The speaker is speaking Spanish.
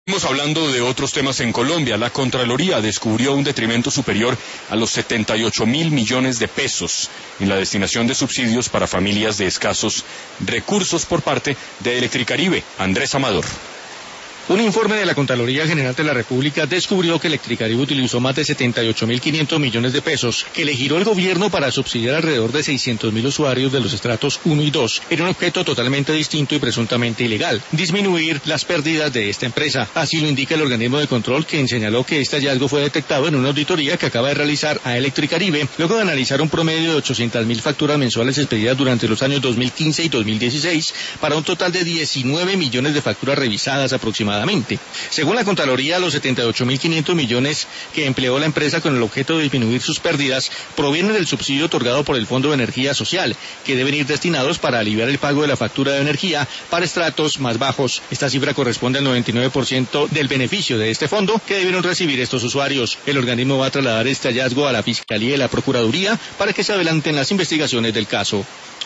Estamos hablando de otros temas en Colombia. La Contraloría descubrió un detrimento superior a los 78.000 millones de pesos en la destinación de subsidios para familias de escasos recursos por parte de Electricaribe. Andrés Amador. Un informe de la Contraloría General de la República descubrió que Electricaribe utilizó más de 78.500 millones de pesos que le giró el gobierno para subsidiar alrededor de 600.000 usuarios de los estratos 1 y 2 en un objeto totalmente distinto y presuntamente ilegal: disminuir las pérdidas de esta empresa. Así lo indica el organismo de control, quien señaló que este hallazgo fue detectado en una auditoría que acaba de realizar a Electricaribe luego de analizar un promedio de 800.000 facturas mensuales expedidas durante los años 2015 y 2016 para un total de 19 millones de facturas revisadas aproximadamente. Según la Contraloría, los 78.500 millones que empleó la empresa con el objeto de disminuir sus pérdidas provienen del subsidio otorgado por el Fondo de Energía Social, que deben ir destinados para aliviar el pago de la factura de energía para estratos más bajos. Esta cifra corresponde al 99% del beneficio de este fondo que debieron recibir estos usuarios. El organismo va a trasladar este hallazgo a la Fiscalía y la Procuraduría para que se adelanten las investigaciones del caso.